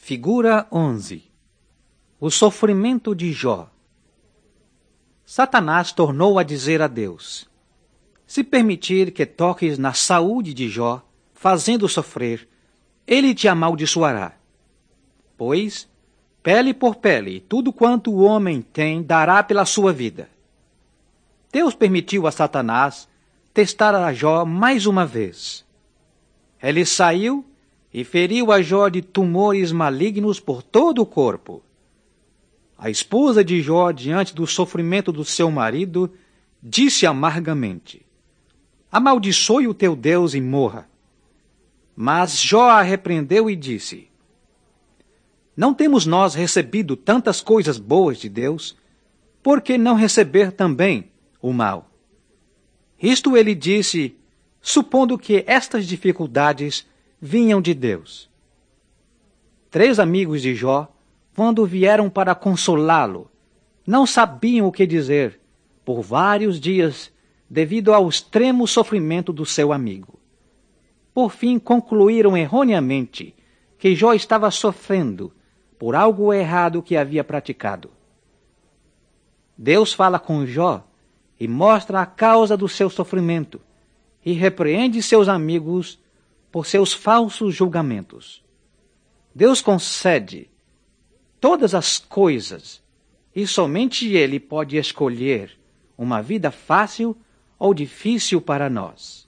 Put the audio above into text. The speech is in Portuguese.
Figura 11. O sofrimento de Jó. Satanás tornou a dizer a Deus: se permitir que toques na saúde de Jó, fazendo sofrer, ele te amaldiçoará. Pois, pele por pele, tudo quanto o homem tem dará pela sua vida. Deus permitiu a Satanás testar a Jó mais uma vez. Ele saiu e feriu a Jó de tumores malignos por todo o corpo. A esposa de Jó, diante do sofrimento do seu marido, disse amargamente: amaldiçoe o teu Deus e morra. Mas Jó a repreendeu e disse: não temos nós recebido tantas coisas boas de Deus? Por que não receber também o mal? Isto ele disse, supondo que estas dificuldades vinham de Deus. 3 amigos de Jó, quando vieram para consolá-lo, não sabiam o que dizer por vários dias devido ao extremo sofrimento do seu amigo. Por fim, concluíram erroneamente que Jó estava sofrendo por algo errado que havia praticado. Deus fala com Jó e mostra a causa do seu sofrimento e repreende seus amigos por seus falsos julgamentos. Deus concede todas as coisas e somente Ele pode escolher uma vida fácil ou difícil para nós.